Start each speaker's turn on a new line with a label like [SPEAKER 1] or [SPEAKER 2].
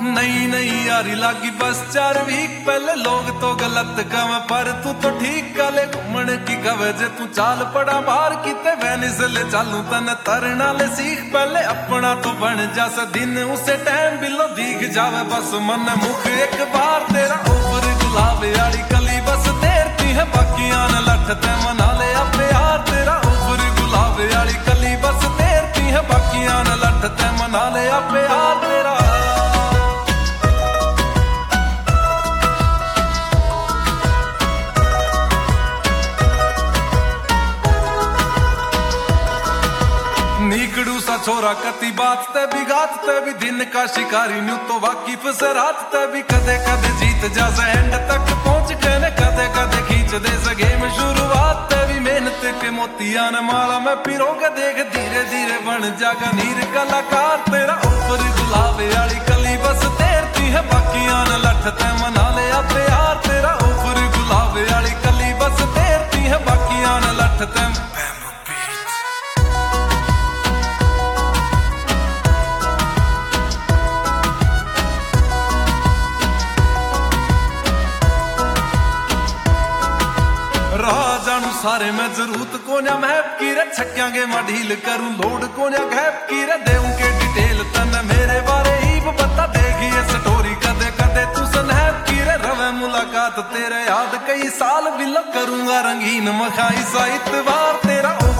[SPEAKER 1] नहीं नहीं यारी लागी बस 4 वीक पहले लोग तो गलत कम पर तू तो ठीक कले घूमन की कवे जे तू चाल पड़ा बाहर किते वेनिस ले चालू तने तरना ले सीख पहले अपना तो बन जा दिन उसे टाइम बिलो दीख जावे बस मन मुख एक बार तेरा ऊपर गुलाब यारी कली बस तेरती है बाकियां न लठते मना ले अपने यार तेरा ऊपर गुलाब यारी कली बस तेरती है बाकियां न लठते मना ले अपने यार तेरा नीकड़ू सा छोरा कति बात ते भी गात ते भी दिन का शिकारी न्यू तो वाकिफ से रात ते भी कदे कदे जीत जा एंड तक पहुंच के ने कदे कदे खींच दे से गेम शुरुआत ते भी मेहनत के मोतिया न माला में पिरो के देख धीरे धीरे बन जागा नीर कलाकार तेरा ऊपर गुलाब यारी कली बस तेरती है बाकियां न लठते मना ले अब यार तेरा ऊपर गुलाब यारी कली बस तेरती है बाकियां न लठते सारे में जरूरत को ना मैप की रे छक्या गे मैं ढील करूं लोड को ना गैप की रे देऊं के डिटेल तने मेरे बारे ही बता देगी ये स्टोरी कदे कदे तू स्नैप की रे रवे मुलाकात तेरे याद कई साल भी करूंगा रंगीन मखाई सा इतवार तेरा